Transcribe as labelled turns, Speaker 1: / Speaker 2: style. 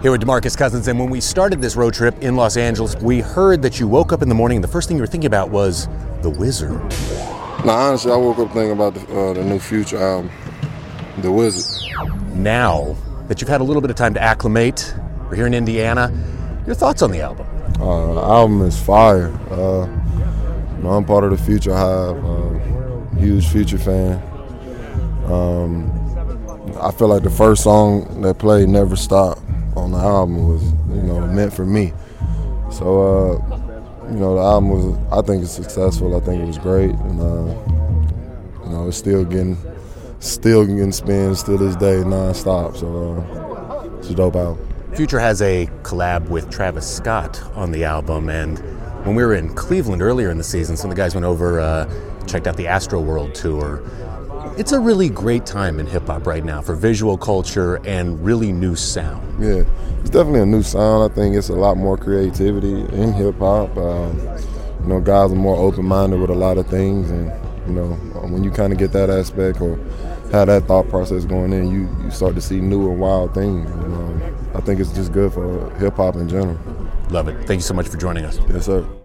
Speaker 1: Here with DeMarcus Cousins, and when we started this road trip in Los Angeles, we heard that you woke up in the morning and the first thing you were thinking about was The Wizard.
Speaker 2: No, honestly, I woke up thinking about the new Future album, The Wizard.
Speaker 1: Now that you've had a little bit of time to acclimate, we're here in Indiana, your thoughts on the album?
Speaker 2: The album is fire. I'm part of the Future Hive, huge Future fan. I feel like the first song that played, Never Stop, on the album was, meant for me. So, the album was, I think it's successful. I think it was great. And, it's still getting spins still this day, nonstop. So, it's a dope album.
Speaker 1: Future has a collab with Travis Scott on the album, and when we were in Cleveland earlier in the season, some of the guys went over, checked out the Astroworld tour. It's a really great time in hip-hop right now for visual culture and really new sound.
Speaker 2: Yeah, it's definitely a new sound. I think it's a lot more creativity in hip-hop. Guys are more open-minded with a lot of things, and, when you kind of get that aspect or have that thought process going in, you start to see new and wild things. I think it's just good for hip-hop in general.
Speaker 1: Love it. Thank you so much for joining us.
Speaker 2: Yes, sir.